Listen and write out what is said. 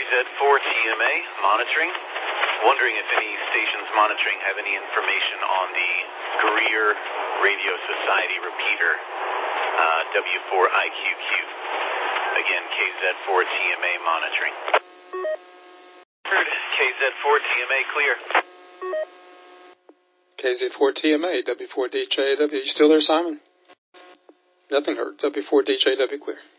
KZ4TMA monitoring. Wondering if any stations monitoring have any information on the Greer Radio Society repeater, W4IQQ. Again, KZ4TMA monitoring. Heard. KZ4TMA clear. KZ4TMA, W4DJW. You still there, Simon? Nothing heard. W4DJW clear.